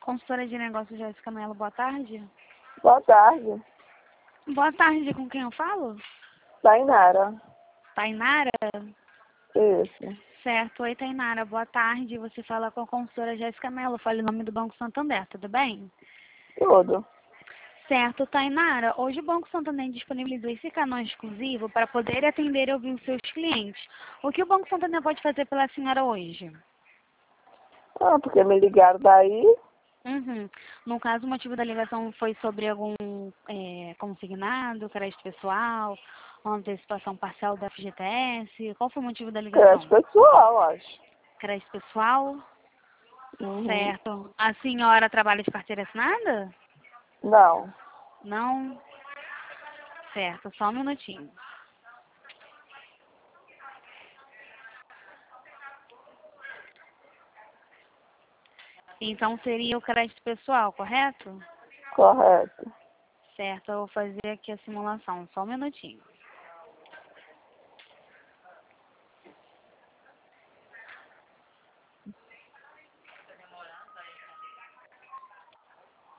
Consultora de negócios Jéssica Mello, boa tarde. Boa tarde. Boa tarde, com quem eu falo? Tainara. Tainara? Isso. Certo, oi Tainara, boa tarde. Você fala com a consultora Jéssica Mello, fala em nome do Banco Santander, tudo bem? Tudo. Certo, Tainara, hoje o Banco Santander disponibilizou esse canal exclusivo para poder atender e ouvir os seus clientes. O que o Banco Santander pode fazer pela senhora hoje? Porque me ligaram daí. Uhum. No caso, o motivo da ligação foi sobre algum consignado, crédito pessoal, antecipação parcial da FGTS? Qual foi o motivo da ligação? Crédito pessoal, acho. Crédito pessoal? Uhum. Certo. A senhora trabalha de carteira assinada? Não. Não? Certo, só um minutinho. Então seria o crédito pessoal, correto? Correto. Certo, eu vou fazer aqui a simulação, só um minutinho.